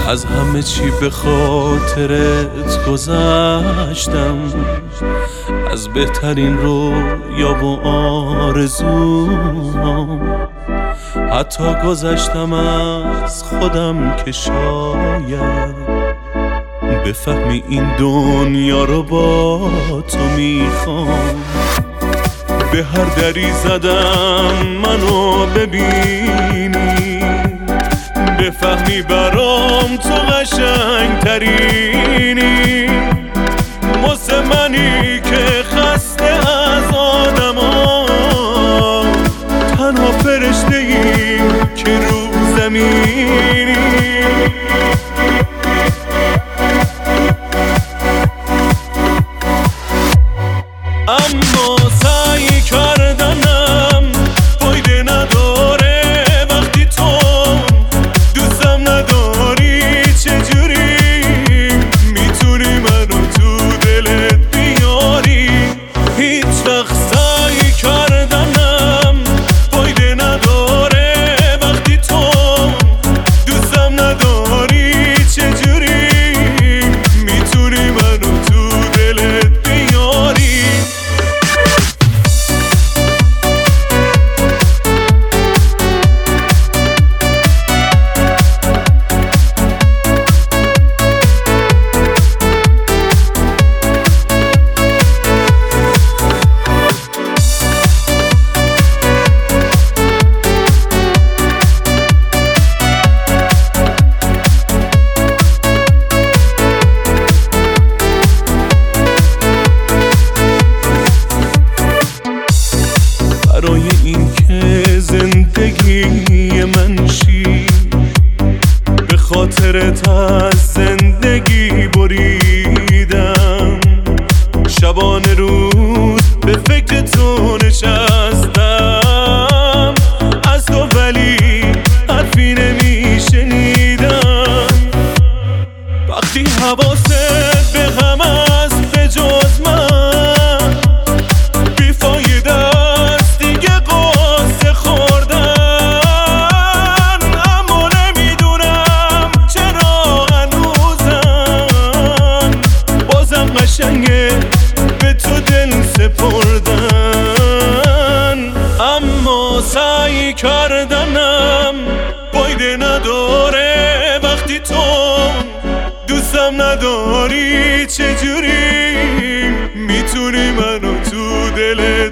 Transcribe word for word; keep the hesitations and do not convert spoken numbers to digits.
از همه چی به خاطرت گذشتم، از بهترین رویا و آرزوام. حتی گذشتم از خودم که شاید بفهمی این دنیا رو با تو میخوام. به هر دری زدم منو ببینی، بفهمی برام تو قشنگ ترینی. واسه منی که خسته از آدما، تنها فرشته ای که رو زمینی. اما سعی کردنم فایده نداره وقتی تو دوستم نداری. چجوری میتونی منو تو دلت بیاری؟ هیچ وقت سعی کردنم فایده نداره وقتی تو دوستم نداری. چجوری میتونی منو تو دلت بیاری؟ برای این که زندگی من شی، به خاطرت از زندگی بریدم. شبانه روز به فکر تو نشستم، از تو ولی حرفی نمیشنیدم. وقتی حواست به غم است به جز من، بیفایده است دیگه قصه خوردن. اما نمیدونم چرا هنوزم بازم قشنگه به تو دل سپردن. اما سعی کردنم فایده نداره وقتی تو دوستم نداری. چجوری میتونی منو تو دلت